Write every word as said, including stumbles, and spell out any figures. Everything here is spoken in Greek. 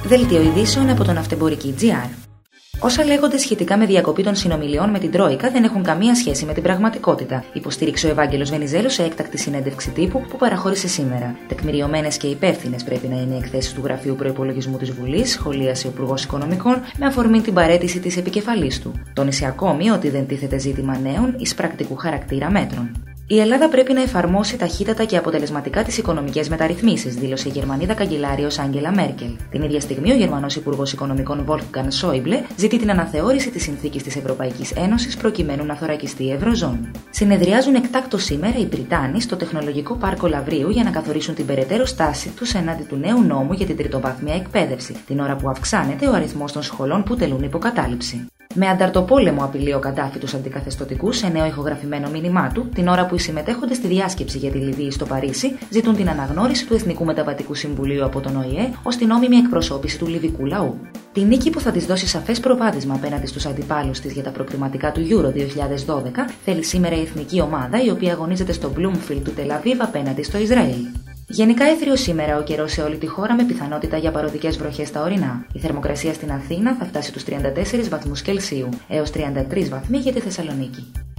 Δελτίο ειδήσεων από τον Ναυτεμπορική τζι αρ. Όσα λέγονται σχετικά με διακοπή των συνομιλιών με την Τρόικα δεν έχουν καμία σχέση με την πραγματικότητα, υποστήριξε ο Ευάγγελος Βενιζέλος σε έκτακτη συνέντευξη τύπου που παραχώρησε σήμερα. Τεκμηριωμένες και υπεύθυνες πρέπει να είναι οι εκθέσεις του Γραφείου Προϋπολογισμού της Βουλής, σχολίασε ο Υπουργός Οικονομικών, με αφορμή την παραίτηση της επικεφαλής του. Τόνισε ακόμη ότι δεν τίθεται ζήτημα νέων εις πρακτικού χαρακτήρα μέτρων. Η Ελλάδα πρέπει να εφαρμόσει ταχύτατα και αποτελεσματικά τις οικονομικές μεταρρυθμίσεις, δήλωσε η Γερμανίδα καγκελάριος Άγγελα Μέρκελ. Την ίδια στιγμή, ο Γερμανός Υπουργός Οικονομικών Wolfgang Schäuble ζητεί την αναθεώρηση της συνθήκης της Ευρωπαϊκής Ένωσης προκειμένου να θωρακιστεί η Ευρωζώνη. Συνεδριάζουν εκτάκτως σήμερα οι Βρυτάνοι στο Τεχνολογικό Πάρκο Λαβρίου για να καθορίσουν την περαιτέρω στάση τους εναντί του νέου νόμου για την τριτοβάθμια εκπαίδευση, την ώρα που αυξάνεται ο αριθμός των σχολών που τελούν υποκατάληψη. Με ανταρτοπόλεμο απειλεί ο Καντάφη τους αντικαθεστωτικούς σε νέο ηχογραφημένο μήνυμά του, την ώρα που οι συμμετέχοντες στη διάσκεψη για τη Λιβύη στο Παρίσι ζητούν την αναγνώριση του Εθνικού Μεταβατικού Συμβουλίου από τον Ο Η Ε ως την νόμιμη εκπροσώπηση του λιβυκού λαού. Τη νίκη που θα της δώσει σαφές προβάδισμα απέναντι στους αντιπάλους της για τα προκριματικά του Euro δύο χιλιάδες δώδεκα θέλει σήμερα η εθνική ομάδα, η οποία αγωνίζεται στο Bloomfield του Τελαβίβ απέναντι στο Ισραήλ. Γενικά έθριο σήμερα ο καιρός σε όλη τη χώρα με πιθανότητα για παροδικές βροχές στα ορεινά. Η θερμοκρασία στην Αθήνα θα φτάσει τους τριάντα τέσσερις βαθμούς Κελσίου έως τριάντα τρεις βαθμοί για τη Θεσσαλονίκη.